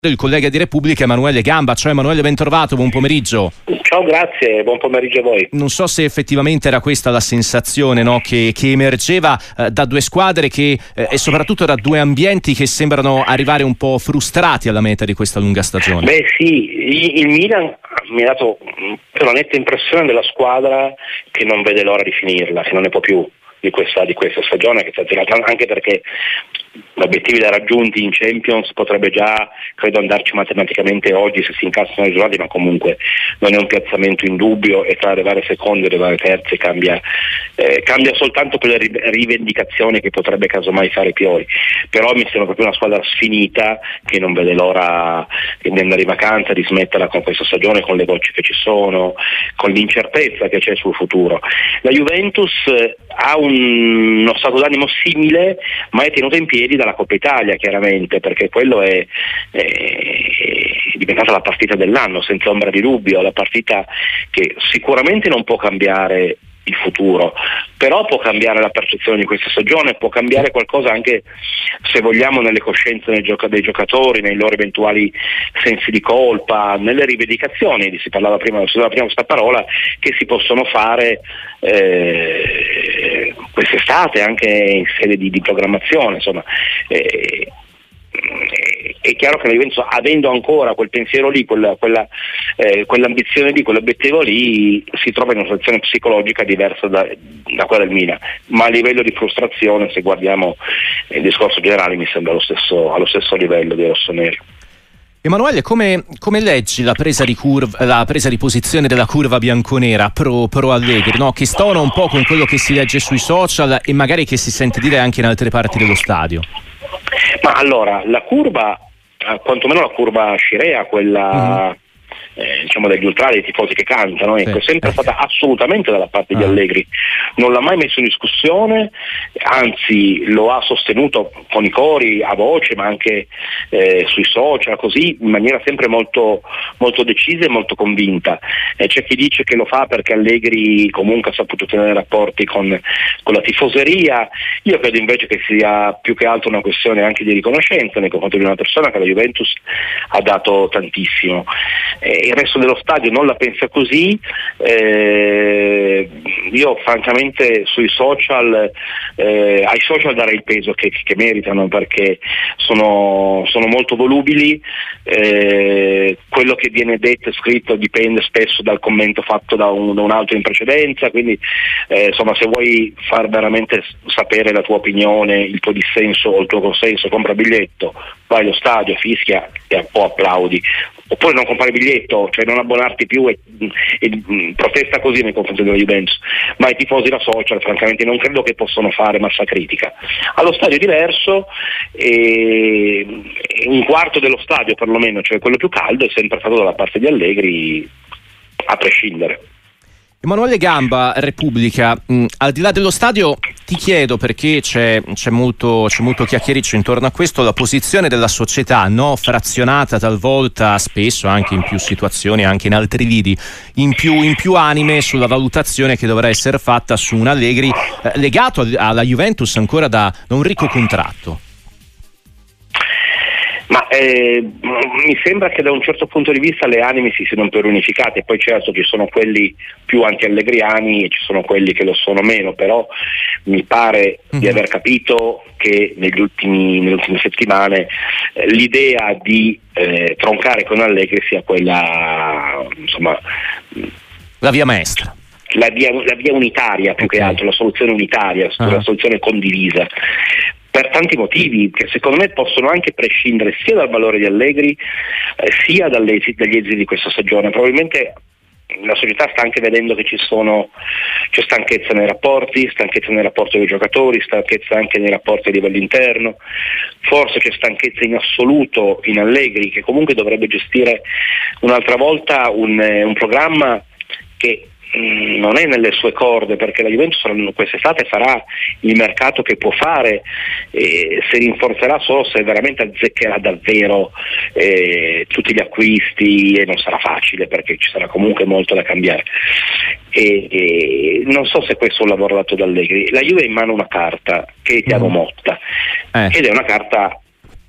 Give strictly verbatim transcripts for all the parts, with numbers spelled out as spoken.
Il collega di Repubblica Emanuele Gamba. Ciao Emanuele, ben trovato, buon pomeriggio. Ciao, grazie, buon pomeriggio a voi. Non so se effettivamente era questa la sensazione, no, che, che emergeva eh, da due squadre che, eh, e soprattutto da due ambienti che sembrano arrivare un po' frustrati alla meta di questa lunga stagione. Beh sì, il Milan mi ha dato una netta impressione della squadra che non vede l'ora di finirla, che non ne può più di questa, di questa stagione, che sta girata, anche perché gli obiettivi da raggiunti in Champions potrebbe già, credo, andarci matematicamente oggi se si incassano i risultati, ma comunque non è un piazzamento in dubbio e tra arrivare secondo e arrivare terzi cambia, eh, cambia soltanto per le rivendicazioni che potrebbe casomai fare Pioli. Però mi sembra proprio una squadra sfinita che non vede l'ora di andare in vacanza, di smetterla con questa stagione, con le voci che ci sono, con l'incertezza che c'è sul futuro. La Juventus ha un, uno stato d'animo simile, ma è tenuta in piedi dalla Coppa Italia, chiaramente, perché quello è, è, è diventata la partita dell'anno, senza ombra di dubbio, la partita che sicuramente non può cambiare il futuro, però può cambiare la percezione di questa stagione, può cambiare qualcosa anche, se vogliamo, nelle coscienze dei, gioca- dei giocatori, nei loro eventuali sensi di colpa, nelle rivendicazioni, si parlava prima, si parlava prima questa parola, che si possono fare eh, quest'estate anche in sede di, di programmazione, insomma. Eh, è chiaro che la Juventus, avendo ancora quel pensiero lì, quella, quella, eh, quell'ambizione lì, quell'obiettivo lì, si trova in una situazione psicologica diversa da, da quella del Milan, ma a livello di frustrazione, se guardiamo il discorso generale, mi sembra allo stesso, allo stesso livello dei rossoneri. Emanuele, come, come leggi la presa di curva, la presa di posizione della curva bianconera pro, pro Allegri, no? Che stona un po' con quello che si legge sui social e magari che si sente dire anche in altre parti dello stadio? Ma allora, la curva, quantomeno la curva scirea, quella uh-huh. eh, diciamo degli ultrali, dei tifosi che cantano, ecco, è sempre stata assolutamente dalla parte di Allegri, non l'ha mai messo in discussione, anzi lo ha sostenuto con i cori a voce, ma anche eh, sui social, così in maniera sempre molto, molto decisa e molto convinta. Eh, c'è chi dice che lo fa perché Allegri comunque ha saputo tenere rapporti con, con la tifoseria. Io credo invece che sia più che altro una questione anche di riconoscenza nei confronti di una persona che la Juventus ha dato tantissimo. Eh, il resto dello stadio non la pensa così. Eh, io francamente sui social, eh, ai social darei il peso che, che meritano, perché sono, sono molto volubili, eh, quello che viene detto e scritto dipende spesso dal commento fatto da un, da un altro in precedenza, quindi eh, insomma, se vuoi far veramente sapere la tua opinione, il tuo dissenso o il tuo consenso, compra biglietto, vai allo stadio, fischia e o applaudi, oppure non comprare biglietto, cioè non abbonarti più e, e, e protesta così nei confronti della Juventus. Ma i tifosi da social francamente non credo che possano fare massa critica. Allo stadio è diverso, e un quarto dello stadio perlomeno, cioè quello più caldo, è sempre stato dalla parte di Allegri a prescindere. Emanuele Gamba, Repubblica, mh, al di là dello stadio ti chiedo, perché c'è, c'è molto c'è molto chiacchiericcio intorno a questo, la posizione della società, no? Frazionata talvolta, spesso anche in più situazioni, anche in altri lidi, in più, in più anime sulla valutazione che dovrà essere fatta su un Allegri eh, legato alla Juventus ancora da, da un ricco contratto. Ma eh, mi sembra che da un certo punto di vista le anime si siano un po' riunificate, poi certo ci sono quelli più anti-allegriani e ci sono quelli che lo sono meno, però mi pare mm-hmm. di aver capito che negli ultimi, nelle ultime settimane eh, l'idea di eh, troncare con Allegri sia quella, insomma, la via maestra. La via, la via unitaria più okay. che altro, la soluzione unitaria, uh-huh. la soluzione condivisa. Per tanti motivi che secondo me possono anche prescindere sia dal valore di Allegri eh, sia dalle, dagli esiti di questa stagione. Probabilmente la società sta anche vedendo che ci sono c'è stanchezza nei rapporti, stanchezza nei rapporti con i giocatori, stanchezza anche nei rapporti a livello interno, forse c'è stanchezza in assoluto in Allegri, che comunque dovrebbe gestire un'altra volta un, un programma che non è nelle sue corde, perché la Juventus quest'estate farà il mercato che può fare, eh, si rinforzerà solo se veramente azzeccherà davvero eh, tutti gli acquisti, e non sarà facile perché ci sarà comunque molto da cambiare. E, e non so se questo è un lavoro dato da Allegri. La Juve ha in mano una carta che è Thiago Motta, eh. ed è una carta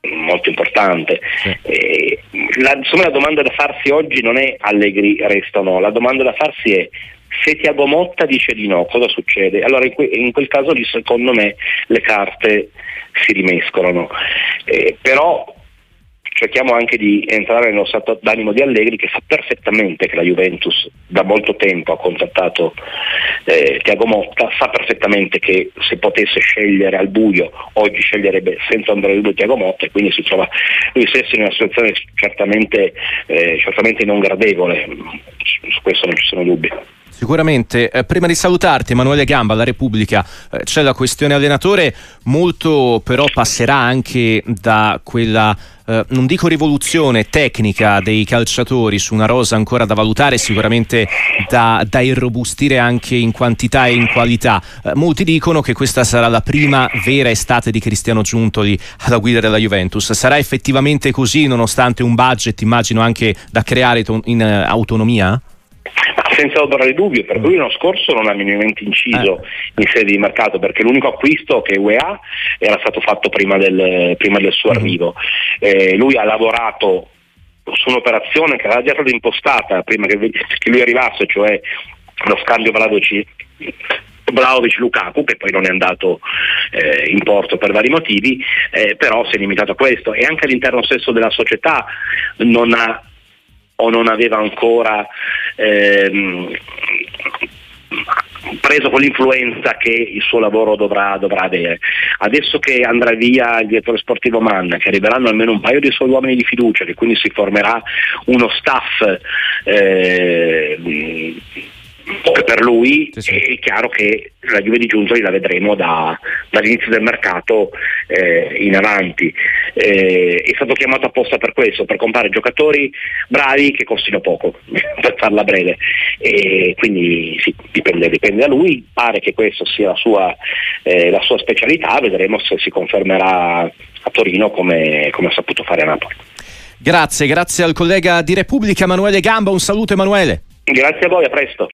molto importante. Sì. Eh, la, insomma, la domanda da farsi oggi non è Allegri resta o no, la domanda da farsi è: se Thiago Motta dice di no, cosa succede? Allora in, que- in quel caso lì secondo me le carte si rimescolano, eh, però cerchiamo anche di entrare nello stato d'animo di Allegri, che sa perfettamente che la Juventus da molto tempo ha contattato eh, Thiago Motta, sa perfettamente che se potesse scegliere al buio oggi sceglierebbe senza ombra di dubbio Thiago Motta, e quindi si trova lui stesso in una situazione certamente, eh, certamente non gradevole, su questo non ci sono dubbi. Sicuramente. Eh, prima di salutarti, Emanuele Gamba, La Repubblica, eh, c'è la questione allenatore, molto però passerà anche da quella, eh, non dico rivoluzione tecnica dei calciatori su una rosa ancora da valutare, sicuramente da, da irrobustire anche in quantità e in qualità. Eh, molti dicono che questa sarà la prima vera estate di Cristiano Giuntoli alla guida della Juventus. Sarà effettivamente così, nonostante un budget, immagino, anche da creare to- in uh, autonomia? Senza ombra di dubbio, per lui l'anno scorso non ha minimamente inciso eh. in sede di mercato, perché l'unico acquisto che U E A era stato fatto prima del, prima del suo arrivo. Eh, lui ha lavorato su un'operazione che era già stata impostata prima che, che lui arrivasse, cioè lo scambio Vlahovic Vlahovic-Lukaku, che poi non è andato eh, in porto per vari motivi, eh, però si è limitato a questo, e anche all'interno stesso della società non ha o non aveva ancora ehm, preso quell'influenza che il suo lavoro dovrà, dovrà avere. Adesso che andrà via il direttore sportivo Mann, che arriveranno almeno un paio di suoi uomini di fiducia, che quindi si formerà uno staff eh, per lui, sì, sì. È chiaro che la Juve di Giuntoli la vedremo da, dall'inizio del mercato eh, in avanti. Eh, è stato chiamato apposta per questo, per comprare giocatori bravi che costino poco, per farla breve, e quindi sì, dipende, dipende da lui. Pare che questa sia la sua, eh, la sua specialità, vedremo se si confermerà a Torino come, come ha saputo fare a Napoli. Grazie, grazie al collega di Repubblica Emanuele Gamba, un saluto Emanuele. Grazie a voi, a presto.